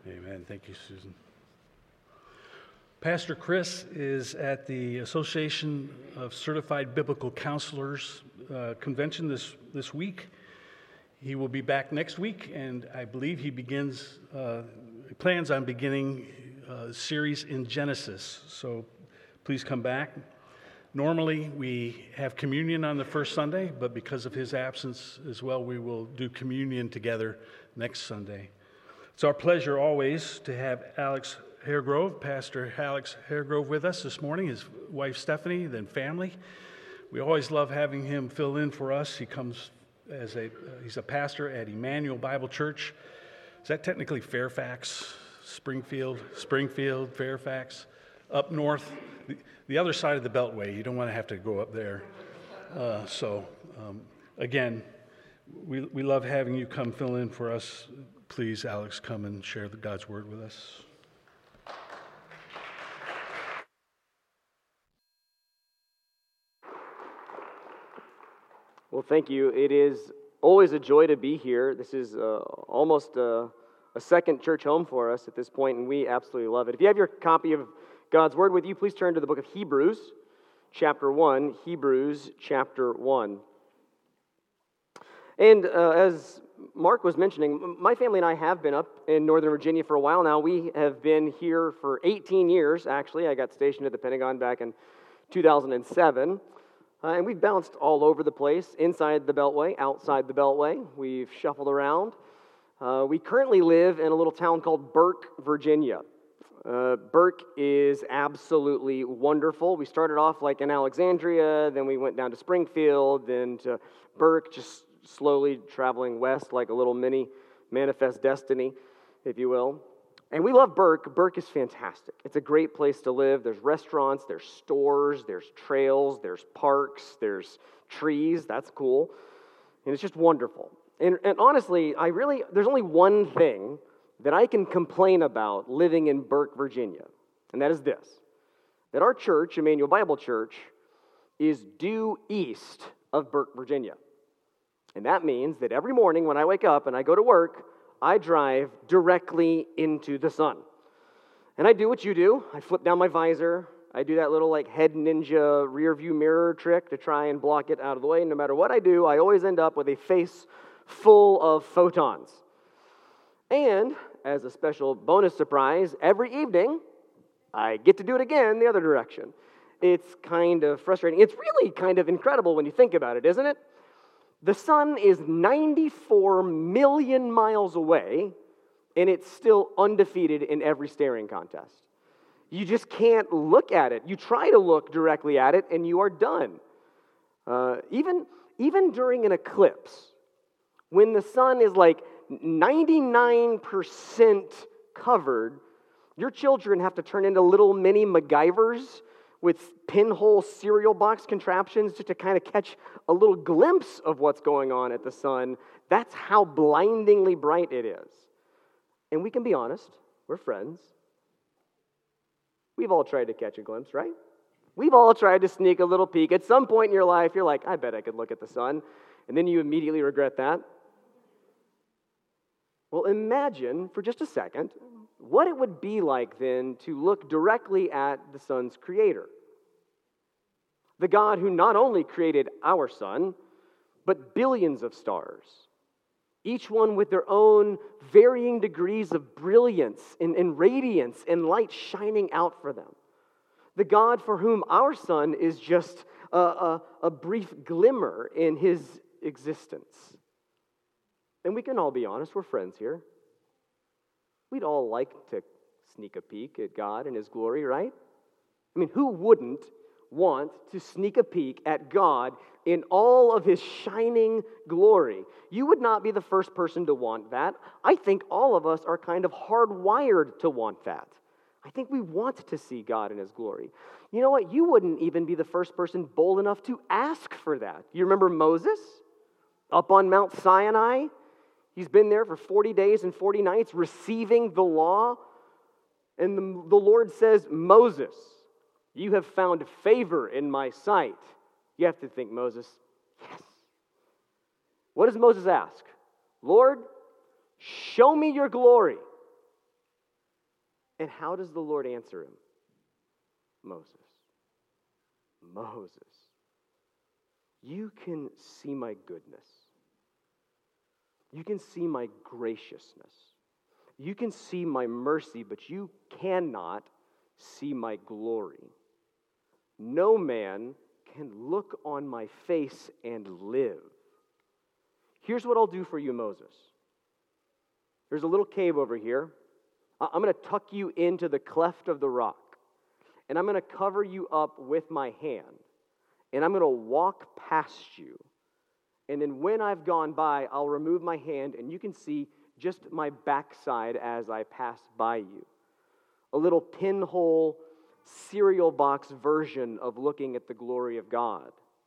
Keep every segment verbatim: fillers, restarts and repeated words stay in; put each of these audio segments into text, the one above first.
Amen. Thank you, Susan. Pastor Chris is at the Association of Certified Biblical Counselors uh, convention this, this week. He will be back next week, and I believe he begins, uh, he plans on beginning a series in Genesis. So please come back. Normally, we have communion on the first Sunday, but because of his absence as well, we will do communion together next Sunday. It's our pleasure always to have Alex Haregrove, Pastor Alex Haregrove, with us this morning, his wife Stephanie, then family. We always love having him fill in for us. He comes as a, uh, he's a pastor at Emmanuel Bible Church. Is that technically Fairfax, Springfield, Springfield, Fairfax, up north? The, the other side of the Beltway. You don't want to have to go up there. Uh, so, um, again, we we love having you come fill in for us. Please, Alex, come and share the God's Word with us. Well, thank you. It is always a joy to be here. This is uh, almost a, a second church home for us at this point, and we absolutely love it. If you have your copy of God's Word with you, please turn to the book of Hebrews, chapter one. Hebrews, chapter one. And uh, as Mark was mentioning, my family and I have been up in Northern Virginia for a while now. We have been here for eighteen years, actually. I got stationed at the Pentagon back in two thousand seven. Uh, and we've bounced all over the place, inside the Beltway, outside the Beltway. We've shuffled around. Uh, we currently live in a little town called Burke, Virginia. Uh, Burke is absolutely wonderful. We started off like in Alexandria, then we went down to Springfield, then to Burke, just slowly traveling west like a little mini Manifest Destiny, if you will. And we love Burke. Burke is fantastic. It's a great place to live. There's restaurants, there's stores, there's trails, there's parks, there's trees. That's cool. And it's just wonderful. And, and honestly, I really, there's only one thing that I can complain about living in Burke, Virginia, and that is this, that our church, Emmanuel Bible Church, is due east of Burke, Virginia. And that means that every morning when I wake up and I go to work, I drive directly into the sun. And I do what you do. I flip down my visor. I do that little like head ninja rear view mirror trick to try and block it out of the way. No matter what I do, I always end up with a face full of photons. And as a special bonus surprise, every evening, I get to do it again the other direction. It's kind of frustrating. It's really kind of incredible when you think about it, isn't it? The sun is ninety-four million miles away, and it's still undefeated in every staring contest. You just can't look at it. You try to look directly at it, and you are done. Uh, even, even during an eclipse, when the sun is like ninety-nine percent covered, your children have to turn into little mini MacGyvers with pinhole cereal box contraptions just to kind of catch a little glimpse of what's going on at the sun. That's how blindingly bright it is. And we can be honest, we're friends. We've all tried to catch a glimpse, right? We've all tried to sneak a little peek. At some point in your life, you're like, I bet I could look at the sun. And then you immediately regret that. Well, imagine for just a second what it would be like then to look directly at the sun's creator. The God who not only created our sun, but billions of stars, each one with their own varying degrees of brilliance and, and radiance and light shining out for them. The God for whom our sun is just a, a, a brief glimmer in his existence. And we can all be honest, we're friends here. We'd all like to sneak a peek at God and his glory, right? I mean, who wouldn't want to sneak a peek at God in all of his shining glory? You would not be the first person to want that. I think all of us are kind of hardwired to want that. I think we want to see God in his glory. You know what? You wouldn't even be the first person bold enough to ask for that. You remember Moses up on Mount Sinai? He's been there for forty days and forty nights receiving the law. And the, the Lord says, Moses, you have found favor in my sight. You have to think, Moses, yes. What does Moses ask? Lord, show me your glory. And how does the Lord answer him? Moses. Moses, you can see my goodness. You can see my graciousness. You can see my mercy, but you cannot see my glory. No man can look on my face and live. Here's what I'll do for you, Moses. There's a little cave over here. I'm going to tuck you into the cleft of the rock, and I'm going to cover you up with my hand, and I'm going to walk past you. And then when I've gone by, I'll remove my hand, and you can see just my backside as I pass by you. A little pinhole cereal box version of looking at the glory of God.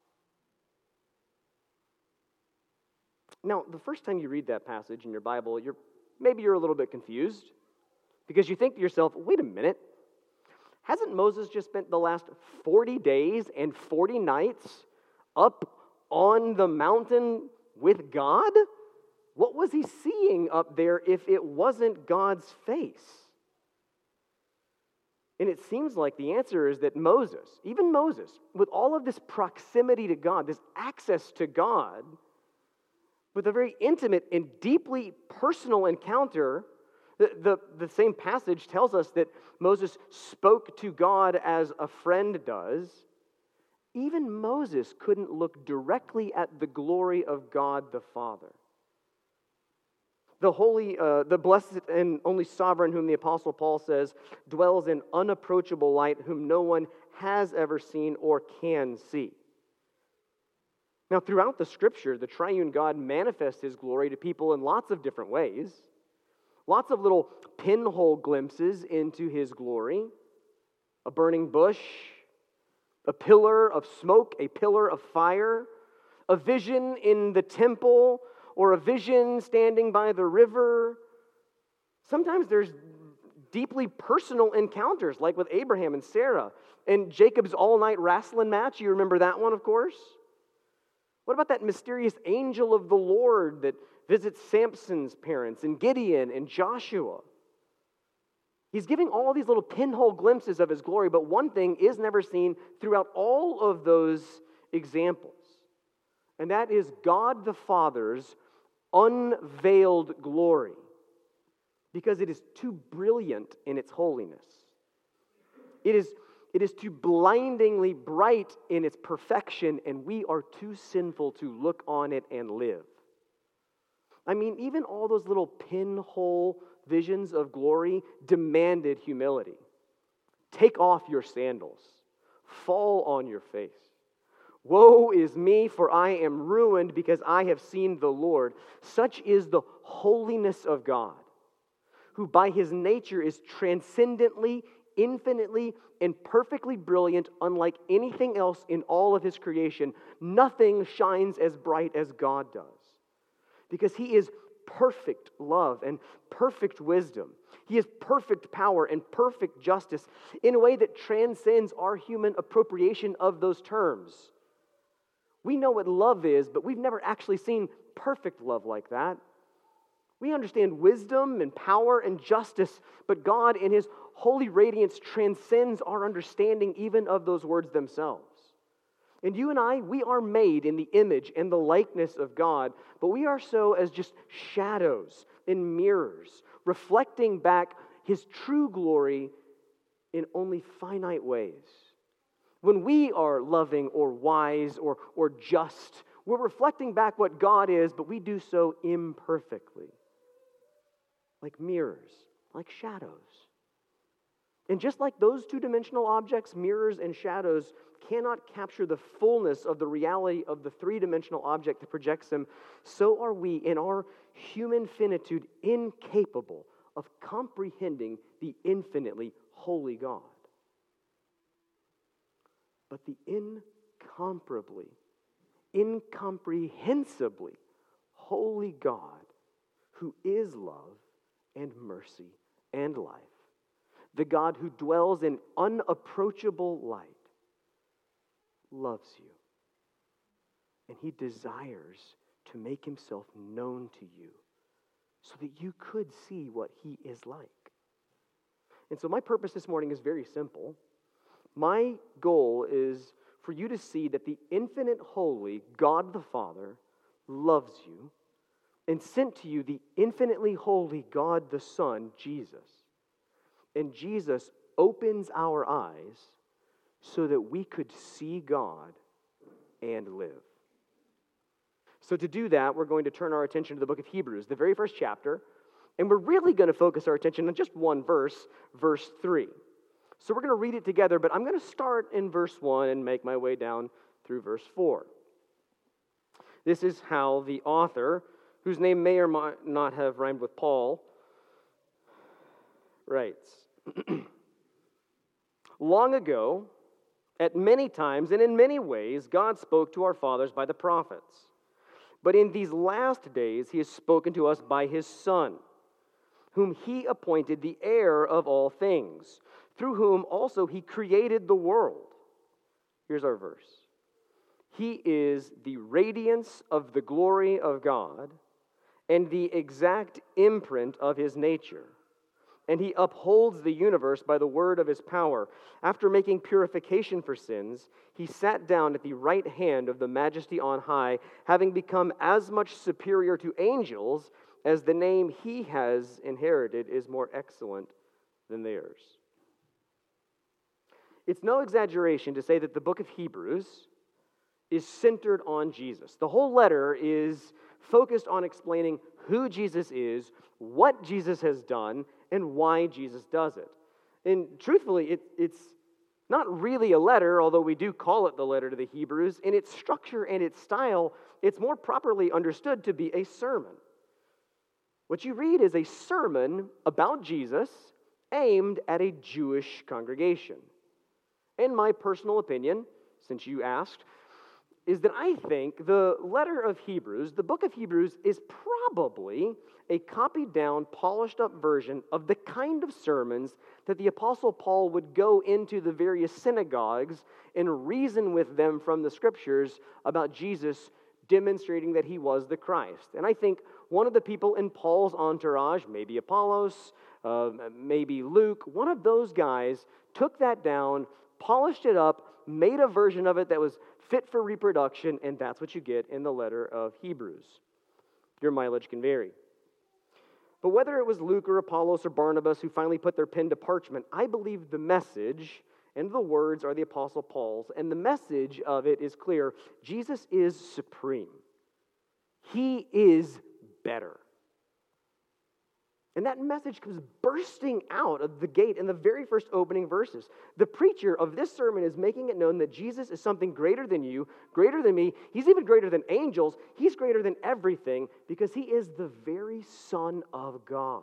Now, the first time you read that passage in your Bible, you're maybe you're a little bit confused because you think to yourself, wait a minute, hasn't Moses just spent the last forty days and forty nights up on the mountain with God? What was he seeing up there if it wasn't God's face? And it seems like the answer is that Moses, even Moses, with all of this proximity to God, this access to God, with a very intimate and deeply personal encounter, the, the, the same passage tells us that Moses spoke to God as a friend does. Even Moses couldn't look directly at the glory of God the Father. The holy, uh, the blessed and only sovereign, whom the Apostle Paul says dwells in unapproachable light, whom no one has ever seen or can see. Now, throughout the Scripture, the triune God manifests His glory to people in lots of different ways. Lots of little pinhole glimpses into His glory. A burning bush, a pillar of smoke, a pillar of fire, a vision in the temple, or a vision standing by the river. Sometimes there's deeply personal encounters, like with Abraham and Sarah, and Jacob's all-night wrestling match. You remember that one, of course? What about that mysterious angel of the Lord that visits Samson's parents, and Gideon and Joshua? He's giving all these little pinhole glimpses of His glory, but one thing is never seen throughout all of those examples, and that is God the Father's unveiled glory, because it is too brilliant in its holiness. It is, it is too blindingly bright in its perfection, and we are too sinful to look on it and live. I mean, even all those little pinhole visions of glory demanded humility. Take off your sandals. Fall on your face. Woe is me, for I am ruined because I have seen the Lord. Such is the holiness of God, who by His nature is transcendently, infinitely, and perfectly brilliant, unlike anything else in all of His creation. Nothing shines as bright as God does, because He is perfect love and perfect wisdom. He is perfect power and perfect justice in a way that transcends our human appropriation of those terms. We know what love is, but we've never actually seen perfect love like that. We understand wisdom and power and justice, but God in His holy radiance transcends our understanding even of those words themselves. And you and I, we are made in the image and the likeness of God, but we are so as just shadows and mirrors, reflecting back His true glory in only finite ways. When we are loving or wise or, or just, we're reflecting back what God is, but we do so imperfectly, like mirrors, like shadows. And just like those two-dimensional objects, mirrors and shadows cannot capture the fullness of the reality of the three-dimensional object that projects them, so are we in our human finitude incapable of comprehending the infinitely holy God. But the incomparably, incomprehensibly holy God, who is love and mercy and life, the God who dwells in unapproachable light, loves you. And He desires to make Himself known to you so that you could see what He is like. And so my purpose this morning is very simple. My goal is for you to see that the infinite holy God the Father loves you and sent to you the infinitely holy God the Son, Jesus. And Jesus opens our eyes so that we could see God and live. So to do that, we're going to turn our attention to the book of Hebrews, the very first chapter, and we're really going to focus our attention on just one verse, verse three. So we're going to read it together, but I'm going to start in verse one and make my way down through verse four. This is how the author, whose name may or might not have rhymed with Paul, writes. Long ago, at many times and in many ways, God spoke to our fathers by the prophets. But in these last days, he has spoken to us by his Son, whom he appointed the heir of all things, through whom also he created the world. Here's our verse. He is the radiance of the glory of God and the exact imprint of his nature. And he upholds the universe by the word of his power. After making purification for sins, he sat down at the right hand of the Majesty on high, having become as much superior to angels as the name he has inherited is more excellent than theirs. It's no exaggeration to say that the book of Hebrews is centered on Jesus. The whole letter is focused on explaining who Jesus is, what Jesus has done, and why Jesus does it. And truthfully, it, it's not really a letter, although we do call it the letter to the Hebrews. In its structure and its style, it's more properly understood to be a sermon. What you read is a sermon about Jesus aimed at a Jewish congregation. In my personal opinion, since you asked, is that I think the letter of Hebrews, the book of Hebrews, is probably a copied down, polished up version of the kind of sermons that the Apostle Paul would go into the various synagogues and reason with them from the scriptures about Jesus demonstrating that he was the Christ. And I think one of the people in Paul's entourage, maybe Apollos, uh, maybe Luke, one of those guys took that down, polished it up, made a version of it that was fit for reproduction, and that's what you get in the letter of Hebrews. Your mileage can vary. But whether it was Luke or Apollos or Barnabas who finally put their pen to parchment, I believe the message and the words are the Apostle Paul's, and the message of it is clear. Jesus is supreme. He is better. And that message comes bursting out of the gate in the very first opening verses. The preacher of this sermon is making it known that Jesus is something greater than you, greater than me. He's even greater than angels. He's greater than everything because he is the very Son of God.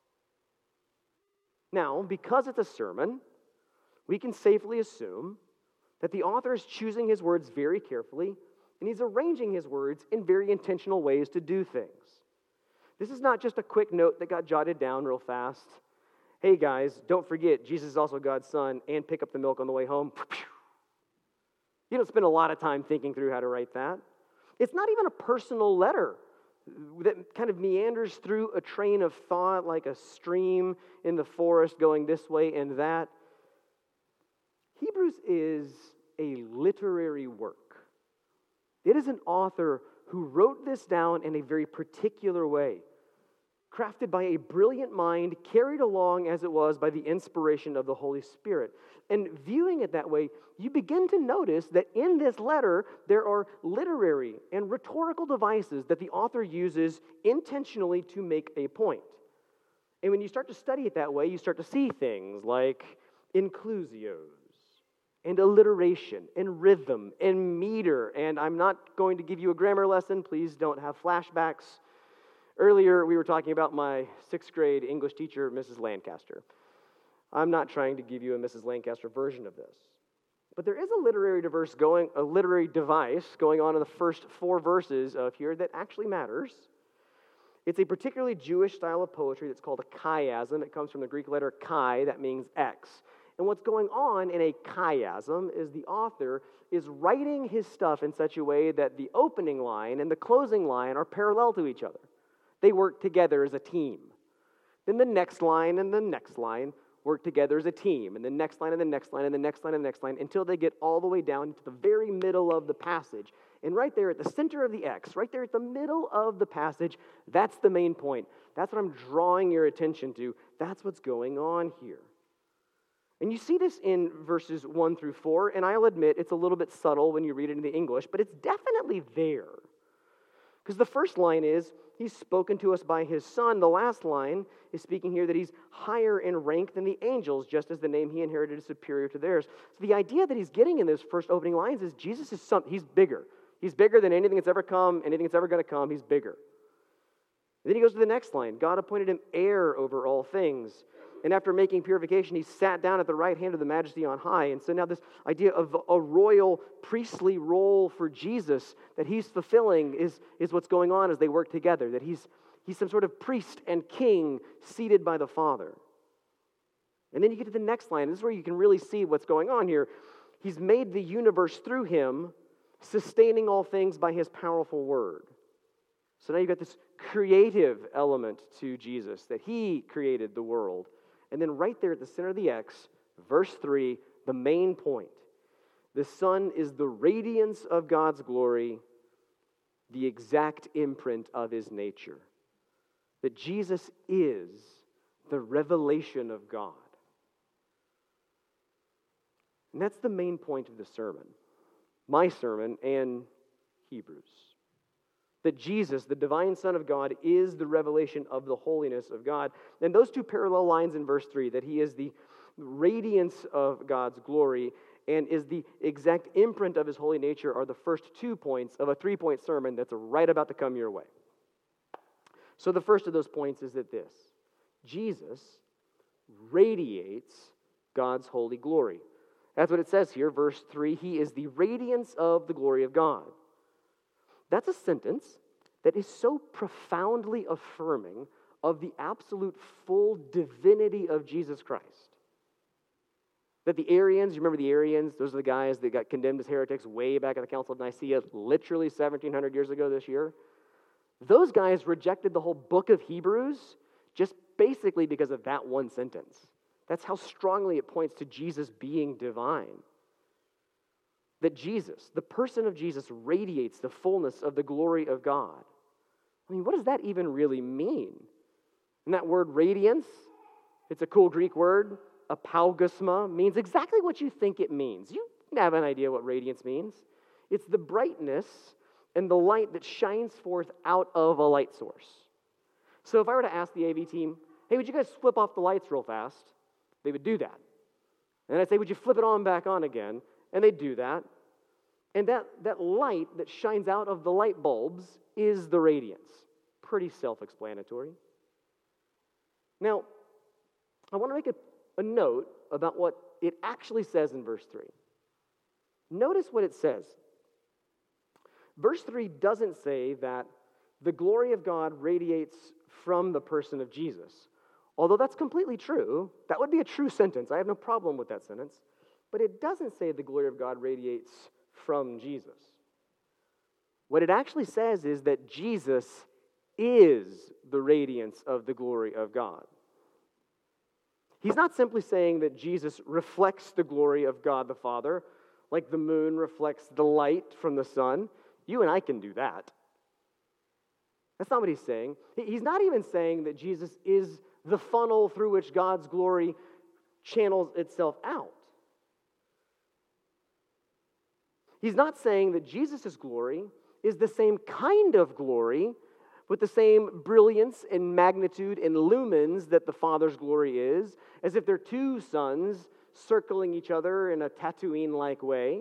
Now, because it's a sermon, we can safely assume that the author is choosing his words very carefully, and he's arranging his words in very intentional ways to do things. This is not just a quick note that got jotted down real fast. Hey guys, don't forget, Jesus is also God's Son, and pick up the milk on the way home. You don't spend a lot of time thinking through how to write that. It's not even a personal letter that kind of meanders through a train of thought like a stream in the forest going this way and that. Hebrews is a literary work. It is an author who wrote this down in a very particular way, crafted by a brilliant mind, carried along as it was by the inspiration of the Holy Spirit. And viewing it that way, you begin to notice that in this letter, there are literary and rhetorical devices that the author uses intentionally to make a point. And when you start to study it that way, you start to see things like inclusios, and alliteration, and rhythm, and meter. And I'm not going to give you a grammar lesson. Please don't have flashbacks. Earlier, we were talking about my sixth grade English teacher, Missus Lancaster. I'm not trying to give you a Missus Lancaster version of this. But there is a literary diverse going, a literary device going on in the first four verses of here that actually matters. It's a particularly Jewish style of poetry that's called a chiasm. It comes from the Greek letter chi, that means X. And what's going on in a chiasm is the author is writing his stuff in such a way that the opening line and the closing line are parallel to each other. They work together as a team. Then the next line and the next line work together as a team, and the next line and the next line and the next line and the next line until they get all the way down to the very middle of the passage. And right there at the center of the X, right there at the middle of the passage, that's the main point. That's what I'm drawing your attention to. That's what's going on here. And you see this in verses one through four, and I'll admit it's a little bit subtle when you read it in the English, but it's definitely there. Because the first line is, he's spoken to us by his Son. The last line is speaking here that he's higher in rank than the angels, just as the name he inherited is superior to theirs. So the idea that he's getting in those first opening lines is Jesus is some, he's bigger. He's bigger than anything that's ever come, anything that's ever going to come. He's bigger. And then he goes to the next line. God appointed him heir over all things. And after making purification, he sat down at the right hand of the Majesty on high. And so now this idea of a royal priestly role for Jesus that he's fulfilling is, is what's going on as they work together, that he's, he's some sort of priest and king seated by the Father. And then you get to the next line. This is where you can really see what's going on here. He's made the universe through him, sustaining all things by his powerful word. So now you've got this creative element to Jesus, that he created the world. And then right there at the center of the X, verse three, the main point. The Son is the radiance of God's glory, the exact imprint of his nature. That Jesus is the revelation of God. And that's the main point of the sermon. My sermon and Hebrews. That Jesus, the divine Son of God, is the revelation of the holiness of God. And those two parallel lines in verse three, that he is the radiance of God's glory and is the exact imprint of his holy nature, are the first two points of a three-point sermon that's right about to come your way. So the first of those points is that this: Jesus radiates God's holy glory. That's what it says here, verse three. He is the radiance of the glory of God. That's a sentence that is so profoundly affirming of the absolute full divinity of Jesus Christ. That the Arians, you remember the Arians? Those are the guys that got condemned as heretics way back at the Council of Nicaea, literally seventeen hundred years ago this year. Those guys rejected the whole book of Hebrews just basically because of that one sentence. That's how strongly it points to Jesus being divine. That Jesus, the person of Jesus, radiates the fullness of the glory of God. I mean, what does that even really mean? And that word radiance, it's a cool Greek word, apaugosma, means exactly what you think it means. You have an idea what radiance means. It's the brightness and the light that shines forth out of a light source. So if I were to ask the A V team, hey, would you guys flip off the lights real fast? They would do that. And I'd say, would you flip it on back on again? And they do that. And that, that light that shines out of the light bulbs is the radiance. Pretty self-explanatory. Now, I want to make a, a note about what it actually says in verse three. Notice what it says. Verse three doesn't say that the glory of God radiates from the person of Jesus. Although that's completely true, that would be a true sentence. I have no problem with that sentence. But it doesn't say the glory of God radiates from Jesus. What it actually says is that Jesus is the radiance of the glory of God. He's not simply saying that Jesus reflects the glory of God the Father, like the moon reflects the light from the sun. You and I can do that. That's not what he's saying. He's not even saying that Jesus is the funnel through which God's glory channels itself out. He's not saying that Jesus' glory is the same kind of glory with the same brilliance and magnitude and lumens that the Father's glory is, as if they're two suns circling each other in a Tatooine-like way.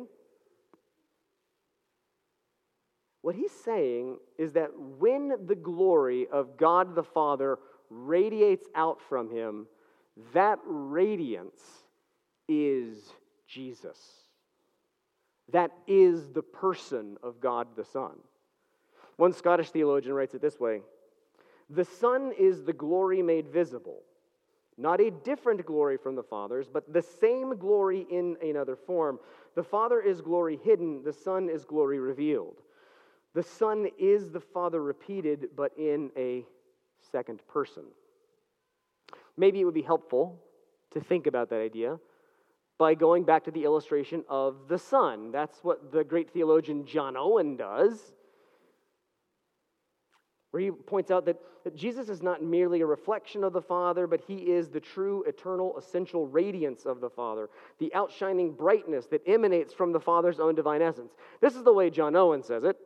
What he's saying is that when the glory of God the Father radiates out from him, that radiance is Jesus. That is the person of God the Son. One Scottish theologian writes it this way: the Son is the glory made visible, not a different glory from the Father's, but the same glory in another form. The Father is glory hidden, the Son is glory revealed. The Son is the Father repeated, but in a second person. Maybe it would be helpful to think about that idea by going back to the illustration of the Son. That's what the great theologian John Owen does, where he points out that, that Jesus is not merely a reflection of the Father, but he is the true, eternal, essential radiance of the Father, the outshining brightness that emanates from the Father's own divine essence. This is the way John Owen says it.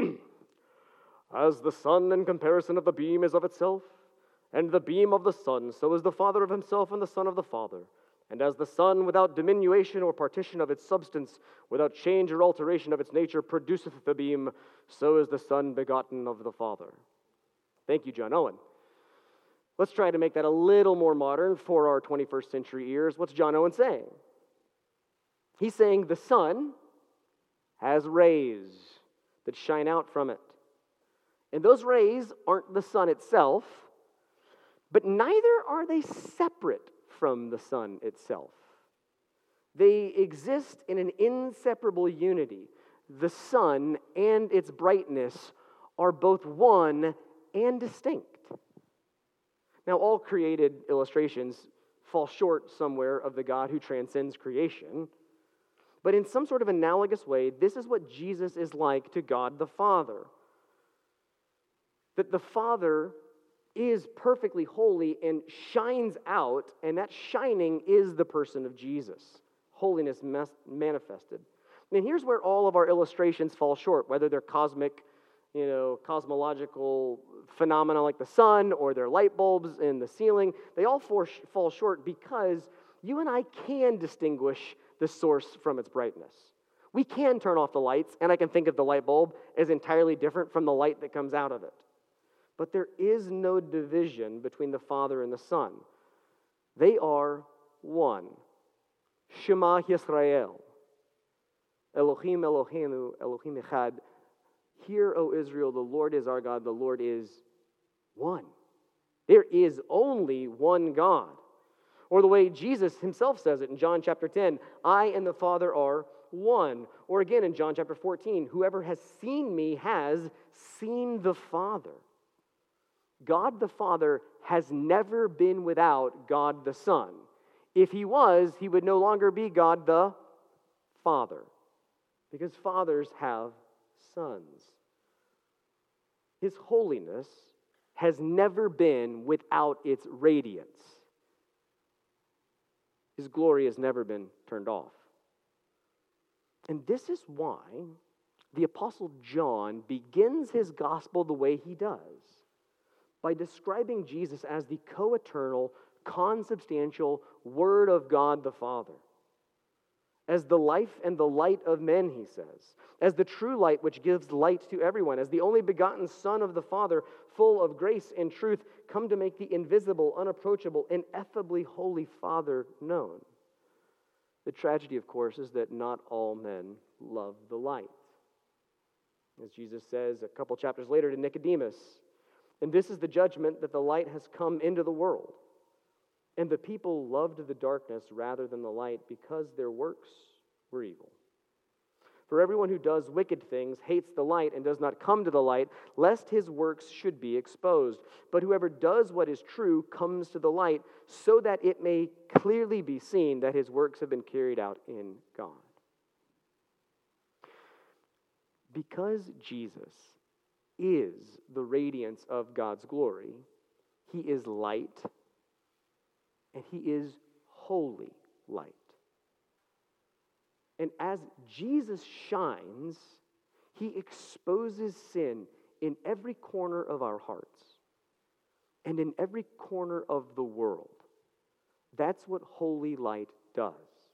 As the sun in comparison of the beam is of itself, and the beam of the sun, so is the Father of himself and the Son of the Father. And as the sun, without diminution or partition of its substance, without change or alteration of its nature, produceth the beam, so is the Son begotten of the Father. Thank you, John Owen. Let's try to make that a little more modern for our twenty-first century ears. What's John Owen saying? He's saying the sun has rays that shine out from it. And those rays aren't the sun itself, but neither are they separate from the sun itself. They exist in an inseparable unity. The sun and its brightness are both one and distinct. Now, all created illustrations fall short somewhere of the God who transcends creation, but in some sort of analogous way, this is what Jesus is like to God the Father. That the Father is perfectly holy and shines out, and that shining is the person of Jesus. Holiness mas- manifested. And here's where all of our illustrations fall short, whether they're cosmic, you know, cosmological phenomena like the sun or they're light bulbs in the ceiling. They all for- fall short because you and I can distinguish the source from its brightness. We can turn off the lights, and I can think of the light bulb as entirely different from the light that comes out of it. But there is no division between the Father and the Son. They are one. Shema Yisrael. Elohim Eloheinu, Elohim Echad. Hear, O Israel, the Lord is our God, the Lord is one. There is only one God. Or the way Jesus himself says it in John chapter ten, I and the Father are one. Or again in John chapter fourteen, whoever has seen me has seen the Father. God the Father has never been without God the Son. If he was, he would no longer be God the Father, because fathers have sons. His holiness has never been without its radiance. His glory has never been turned off. And this is why the Apostle John begins his gospel the way he does, by describing Jesus as the co-eternal, consubstantial Word of God the Father. As the life and the light of men, he says. As the true light which gives light to everyone. As the only begotten Son of the Father, full of grace and truth, come to make the invisible, unapproachable, ineffably holy Father known. The tragedy, of course, is that not all men love the light. As Jesus says a couple chapters later to Nicodemus, and this is the judgment, that the light has come into the world, and the people loved the darkness rather than the light, because their works were evil. For everyone who does wicked things hates the light and does not come to the light, lest his works should be exposed. But whoever does what is true comes to the light, so that it may clearly be seen that his works have been carried out in God. Because Jesus is the radiance of God's glory, he is light, and he is holy light. And as Jesus shines, he exposes sin in every corner of our hearts and in every corner of the world. That's what holy light does.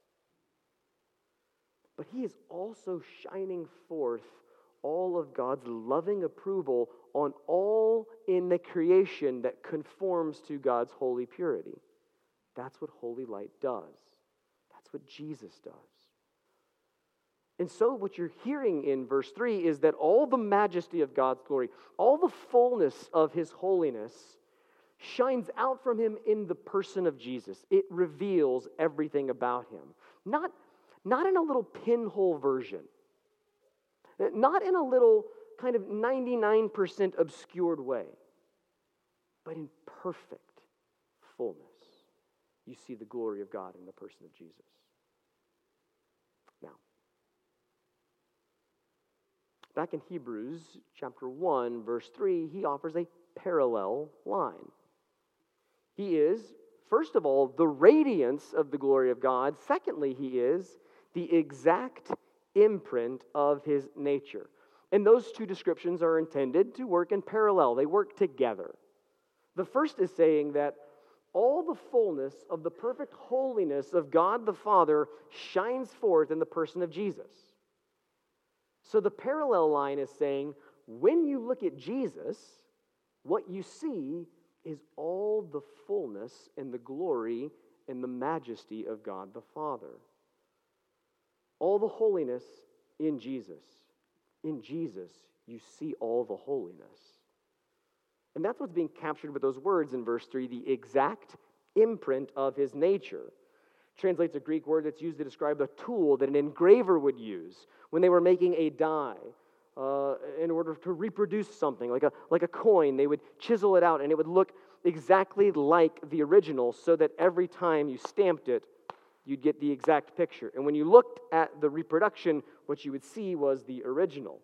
But he is also shining forth all of God's loving approval on all in the creation that conforms to God's holy purity. That's what holy light does. That's what Jesus does. And so what you're hearing in verse three is that all the majesty of God's glory, all the fullness of his holiness, shines out from him in the person of Jesus. It reveals everything about him. Not, not in a little pinhole version. Not in a little kind of ninety-nine percent obscured way, but in perfect fullness. you see the glory of God in the person of Jesus. Now, back in Hebrews chapter one, verse three, he offers a parallel line. He is, first of all, the radiance of the glory of God. Secondly, he is the exact imprint of his nature. And those two descriptions are intended to work in parallel. They work together. The first is saying that all the fullness of the perfect holiness of God the Father shines forth in the person of Jesus. So the parallel line is saying, when you look at Jesus, what you see is all the fullness and the glory and the majesty of God the Father. All the holiness in Jesus. In Jesus, you see all the holiness. And that's what's being captured with those words in verse three, the exact imprint of his nature. Translates a Greek word that's used to describe a tool that an engraver would use when they were making a die. Uh, in order to reproduce something, like a, like a coin, they would chisel it out and it would look exactly like the original so that every time you stamped it, you'd get the exact picture. And when you looked at the reproduction, what you would see was the original.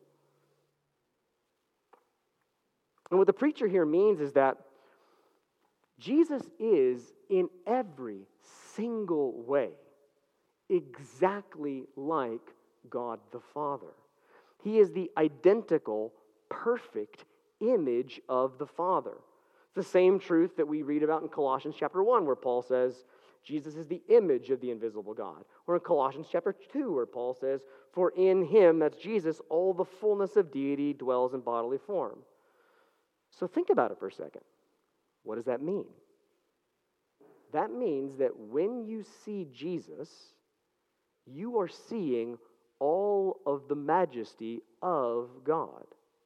And what the preacher here means is that Jesus is, in every single way, exactly like God the Father. He is the identical, perfect image of the Father. It's the same truth that we read about in Colossians chapter one, where Paul says, Jesus is the image of the invisible God. Or in Colossians chapter two, where Paul says, for in him, that's Jesus, all the fullness of deity dwells in bodily form. So think about it for a second. What does that mean? That means that when you see Jesus, you are seeing all of the majesty of God.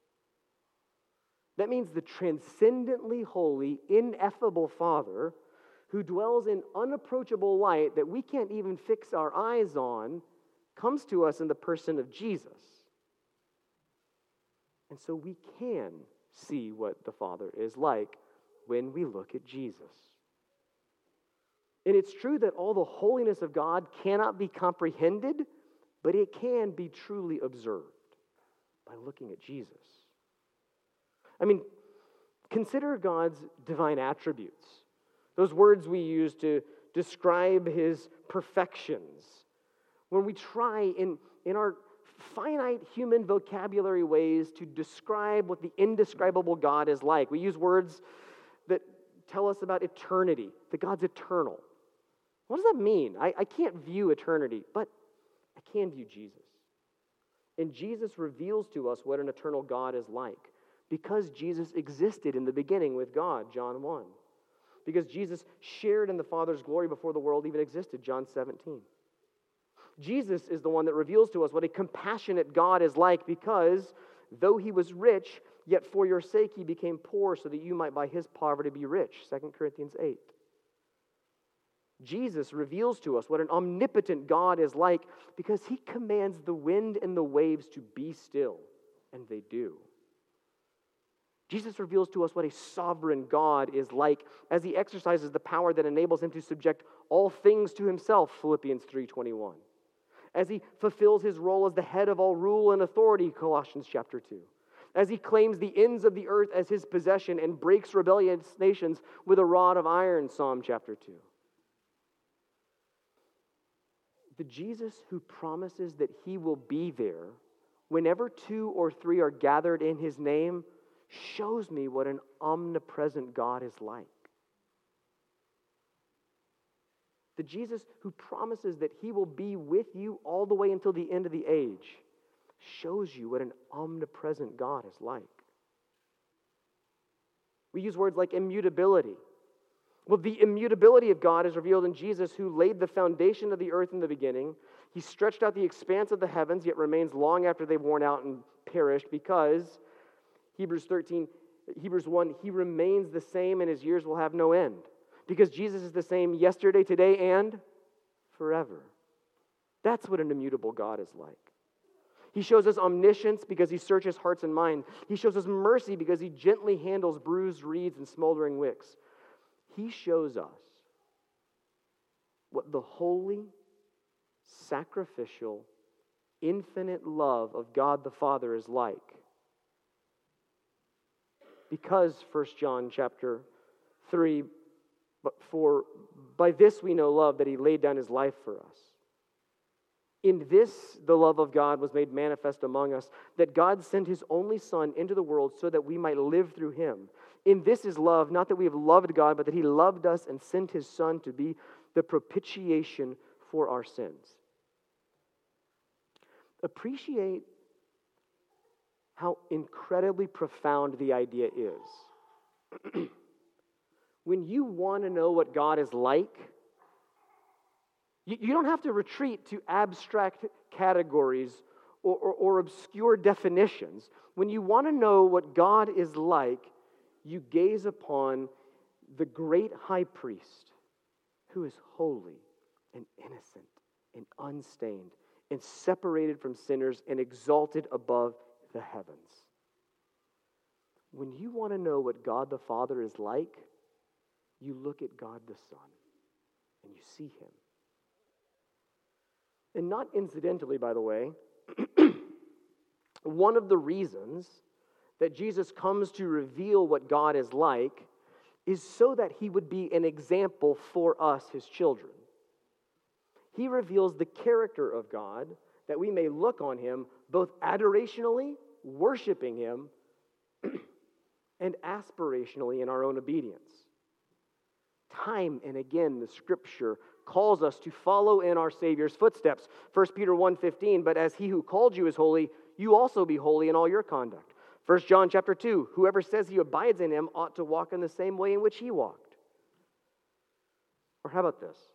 That means the transcendently holy, ineffable Father who dwells in unapproachable light that we can't even fix our eyes on comes to us in the person of Jesus. And so we can see what the Father is like when we look at Jesus. And it's true that all the holiness of God cannot be comprehended, but it can be truly observed by looking at Jesus. I mean, consider God's divine attributes. Those words we use to describe his perfections. When we try in, in our finite human vocabulary ways to describe what the indescribable God is like, we use words that tell us about eternity, that God's eternal. What does that mean? I, I can't view eternity, but I can view Jesus. And Jesus reveals to us what an eternal God is like because Jesus existed in the beginning with God, John one. Because Jesus shared in the Father's glory before the world even existed, John seventeen. Jesus is the one that reveals to us what a compassionate God is like because though he was rich, yet for your sake he became poor so that you might by his poverty be rich, Second Corinthians eight. Jesus reveals to us what an omnipotent God is like because he commands the wind and the waves to be still, and they do. Jesus reveals to us what a sovereign God is like as he exercises the power that enables him to subject all things to himself, Philippians three twenty-one. As he fulfills his role as the head of all rule and authority, Colossians chapter two. As he claims the ends of the earth as his possession and breaks rebellious nations with a rod of iron, Psalm chapter two. The Jesus who promises that he will be there whenever two or three are gathered in his name shows me what an omnipresent God is like. The Jesus who promises that he will be with you all the way until the end of the age shows you what an omnipresent God is like. We use words like immutability. Well, the immutability of God is revealed in Jesus, who laid the foundation of the earth in the beginning. He stretched out the expanse of the heavens, yet remains long after they've worn out and perished, because Hebrews thirteen, Hebrews one, he remains the same and his years will have no end. Because Jesus is the same yesterday, today, and forever. That's what an immutable God is like. He shows us omniscience because he searches hearts and minds. He shows us mercy because he gently handles bruised reeds and smoldering wicks. He shows us what the holy, sacrificial, infinite love of God the Father is like. Because, First John chapter three, but for by this we know love, that he laid down his life for us. In this the love of God was made manifest among us, that God sent his only Son into the world so that we might live through him. In this is love, not that we have loved God, but that he loved us and sent his Son to be the propitiation for our sins. Appreciate how incredibly profound the idea is. When you want to know what God is like, you, you don't have to retreat to abstract categories or, or, or obscure definitions. When you want to know what God is like, you gaze upon the great high priest who is holy and innocent and unstained and separated from sinners and exalted above the heavens. When you want to know what God the Father is like, you look at God the Son and you see him. And not incidentally, by the way, one of the reasons that Jesus comes to reveal what God is like is so that he would be an example for us, his children. He reveals the character of God that we may look on him both adorationally, worshiping him, and aspirationally in our own obedience. Time and again, the Scripture calls us to follow in our Savior's footsteps. First Peter one fifteen, but as he who called you is holy, you also be holy in all your conduct. First John chapter two, whoever says he abides in him ought to walk in the same way in which he walked. Or how about this?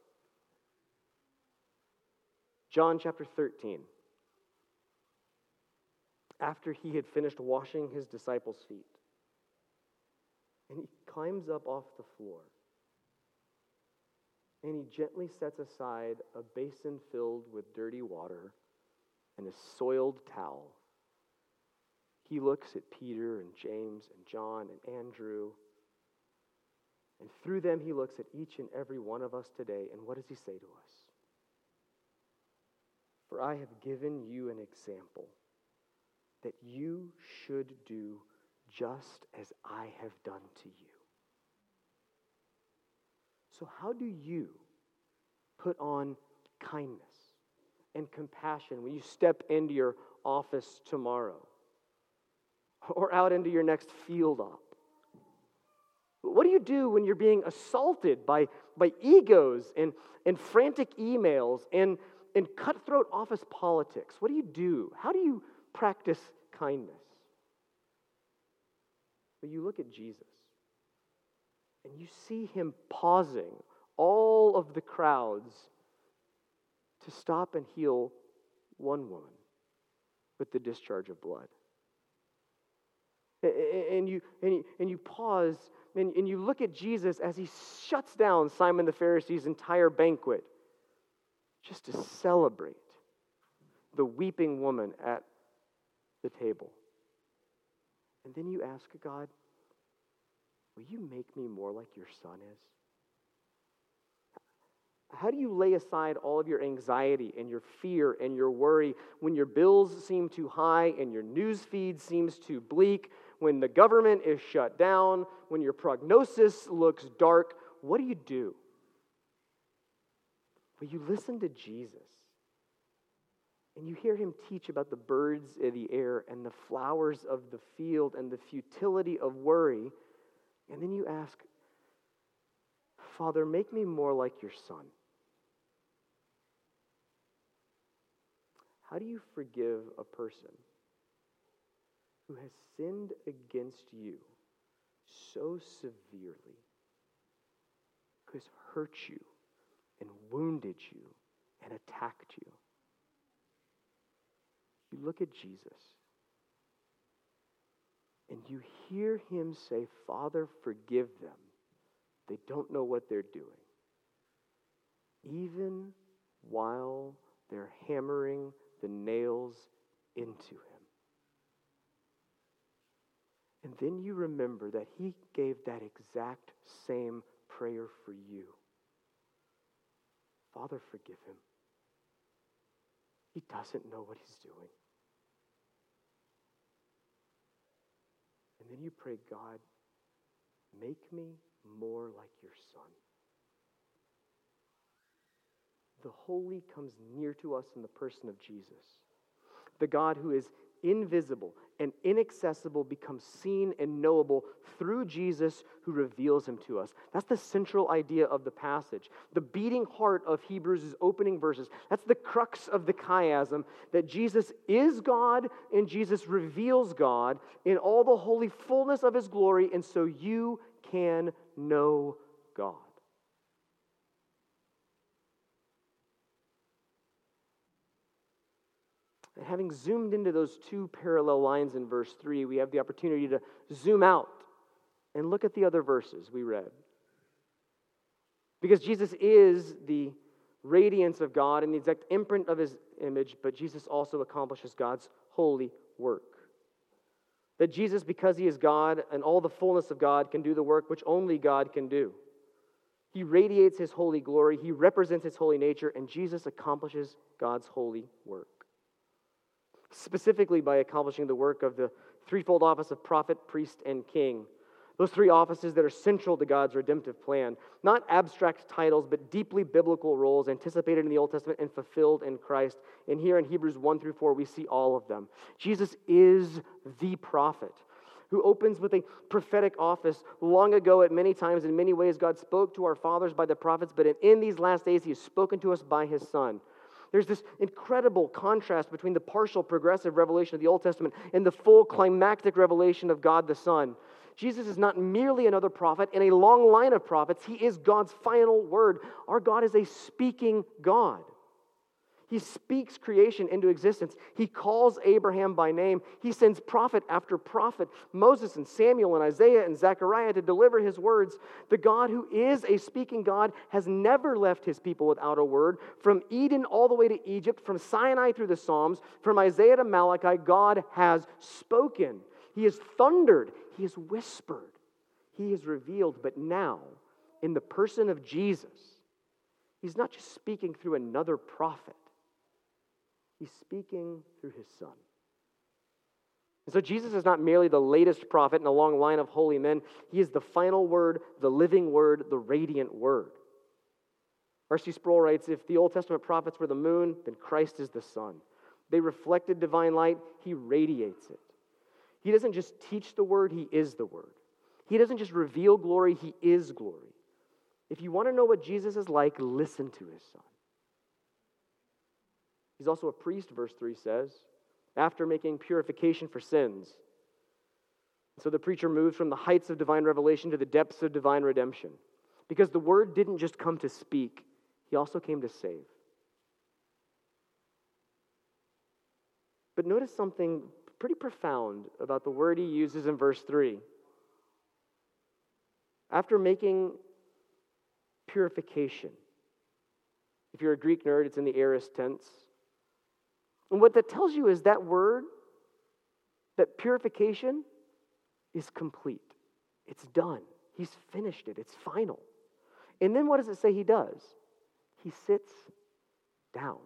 John chapter thirteen. After he had finished washing his disciples' feet, and he climbs up off the floor, and he gently sets aside a basin filled with dirty water and a soiled towel. He looks at Peter and James and John and Andrew, and through them he looks at each and every one of us today, and what does he say to us? For I have given you an example that you should do just as I have done to you. So how do you put on kindness and compassion when you step into your office tomorrow or out into your next field op? What do you do when you're being assaulted by, by egos and, and frantic emails and, and cutthroat office politics? What do you do? How do you practice kindness? Well, you look at Jesus and you see him pausing all of the crowds to stop and heal one woman with the discharge of blood. And you, and you, and you pause and, and you look at Jesus as he shuts down Simon the Pharisee's entire banquet just to celebrate the weeping woman at the table. And then you ask God, will you make me more like your son is? How do you lay aside all of your anxiety and your fear and your worry when your bills seem too high and your news feed seems too bleak, when the government is shut down, when your prognosis looks dark? What do you do? Well, you listen to Jesus and you hear him teach about the birds of the air and the flowers of the field and the futility of worry. And then you ask, Father, make me more like your son. How do you forgive a person who has sinned against you so severely, who has hurt you and wounded you and attacked you? You look at Jesus and you hear him say, Father, forgive them. They don't know what they're doing. Even while they're hammering the nails into him. And then you remember that he gave that exact same prayer for you. Father, forgive him. He doesn't know what he's doing. And then you pray, God, make me more like your Son. The holy comes near to us in the person of Jesus. The God who is invisible and inaccessible becomes seen and knowable through Jesus who reveals him to us. That's the central idea of the passage. The beating heart of Hebrews' opening verses. That's the crux of the chiasm, that Jesus is God and Jesus reveals God in all the holy fullness of his glory, and so you can know God. Having zoomed into those two parallel lines in verse three, we have the opportunity to zoom out and look at the other verses we read. Because Jesus is the radiance of God and the exact imprint of his image, but Jesus also accomplishes God's holy work. That Jesus, because he is God and all the fullness of God, can do the work which only God can do. He radiates his holy glory, he represents his holy nature, and Jesus accomplishes God's holy work. Specifically by accomplishing the work of the threefold office of prophet, priest, and king. Those three offices that are central to God's redemptive plan. Not abstract titles, but deeply biblical roles anticipated in the Old Testament and fulfilled in Christ. And here in Hebrews one through four, we see all of them. Jesus is the prophet who opens with a prophetic office. Long ago, at many times, in many ways, God spoke to our fathers by the prophets, but in these last days, he has spoken to us by his Son. There's this incredible contrast between the partial progressive revelation of the Old Testament and the full climactic revelation of God the Son. Jesus is not merely another prophet in a long line of prophets. He is God's final word. Our God is a speaking God. He speaks creation into existence. He calls Abraham by name. He sends prophet after prophet, Moses and Samuel and Isaiah and Zechariah, to deliver his words. The God who is a speaking God has never left his people without a word. From Eden all the way to Egypt, from Sinai through the Psalms, from Isaiah to Malachi, God has spoken. He has thundered. He has whispered. He has revealed. But now, in the person of Jesus, he's not just speaking through another prophet. He's speaking through his Son. And so Jesus is not merely the latest prophet in a long line of holy men. He is the final word, the living word, the radiant word. R C Sproul writes, if the Old Testament prophets were the moon, then Christ is the sun. They reflected divine light. He radiates it. He doesn't just teach the word, he is the word. He doesn't just reveal glory, he is glory. If you want to know what Jesus is like, listen to his Son. He's also a priest, verse three says, after making purification for sins. So the preacher moves from the heights of divine revelation to the depths of divine redemption. Because the word didn't just come to speak, he also came to save. But notice something pretty profound about the word he uses in verse three. After making purification. If you're a Greek nerd, it's in the aorist tense. And what that tells you is that word, that purification, is complete. It's done. He's finished it. It's final. And then what does it say he does? He sits down.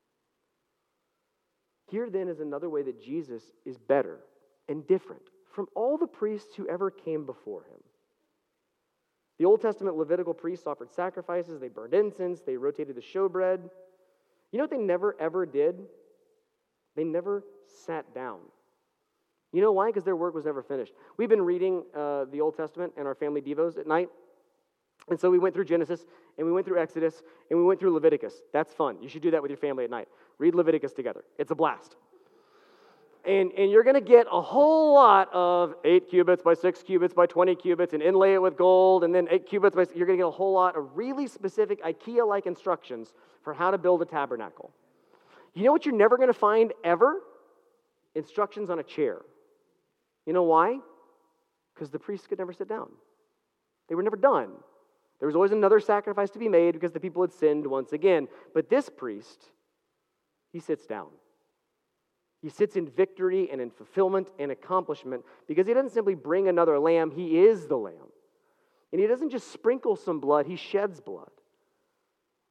Here then is another way that Jesus is better and different from all the priests who ever came before him. The Old Testament Levitical priests offered sacrifices, they burned incense, they rotated the showbread. You know what they never ever did? They never sat down. You know why? Because their work was never finished. We've been reading uh, the Old Testament in our family devos at night. And so we went through Genesis, and we went through Exodus, and we went through Leviticus. That's fun. You should do that with your family at night. Read Leviticus together. It's a blast. And, and you're going to get a whole lot of eight cubits by six cubits by twenty cubits, and inlay it with gold, and then eight cubits by... You're going to get a whole lot of really specific IKEA-like instructions for how to build a tabernacle. You know what you're never going to find ever? Instructions on a chair. You know why? Because the priests could never sit down. They were never done. There was always another sacrifice to be made because the people had sinned once again. But this priest, he sits down. He sits in victory and in fulfillment and accomplishment because he doesn't simply bring another lamb, he is the lamb. And he doesn't just sprinkle some blood, he sheds blood.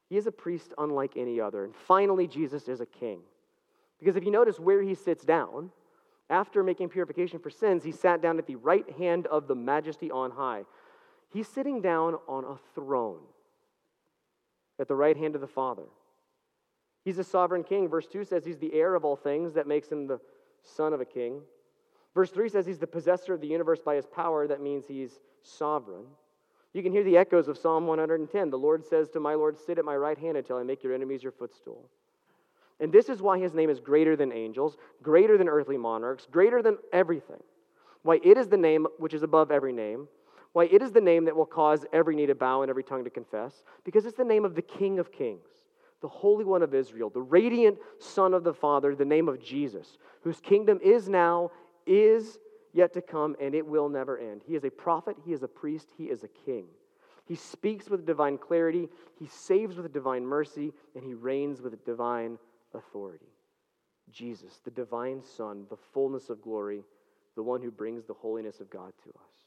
He is a priest unlike any other. And finally, Jesus is a king. Because if you notice where he sits down, after making purification for sins, he sat down at the right hand of the majesty on high. He's sitting down on a throne at the right hand of the Father. He's a sovereign king. Verse two says he's the heir of all things. That makes him the son of a king. Verse three says he's the possessor of the universe by his power. That means he's sovereign. You can hear the echoes of Psalm one hundred ten. The Lord says to my Lord, sit at my right hand until I make your enemies your footstool. And this is why his name is greater than angels, greater than earthly monarchs, greater than everything. Why it is the name which is above every name. Why it is the name that will cause every knee to bow and every tongue to confess. Because it's the name of the King of Kings, the Holy One of Israel, the radiant Son of the Father, the name of Jesus, whose kingdom is now, is yet to come, and it will never end. He is a prophet, he is a priest, he is a king. He speaks with divine clarity, he saves with divine mercy, and he reigns with divine authority. Jesus, the divine Son, the fullness of glory, the one who brings the holiness of God to us.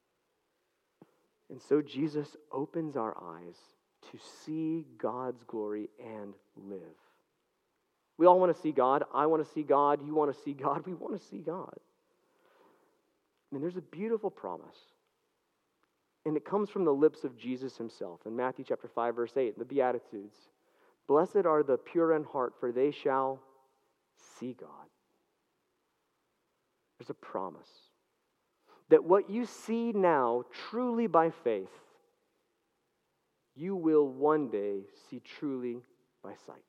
And so Jesus opens our eyes to see God's glory and live. We all want to see God. I want to see God. You want to see God. We want to see God. And there's a beautiful promise. And it comes from the lips of Jesus himself in Matthew chapter five, verse eight, the Beatitudes. Blessed are the pure in heart, for they shall see God. There's a promise that what you see now truly by faith, you will one day see truly by sight.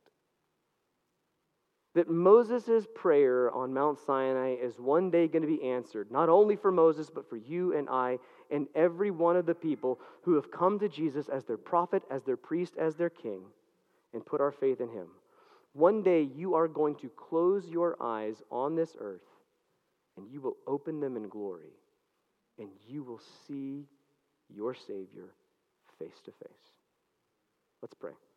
That Moses' prayer on Mount Sinai is one day going to be answered, not only for Moses, but for you and I and every one of the people who have come to Jesus as their prophet, as their priest, as their king, and put our faith in him. One day you are going to close your eyes on this earth, and you will open them in glory, and you will see your Savior face to face. Let's pray.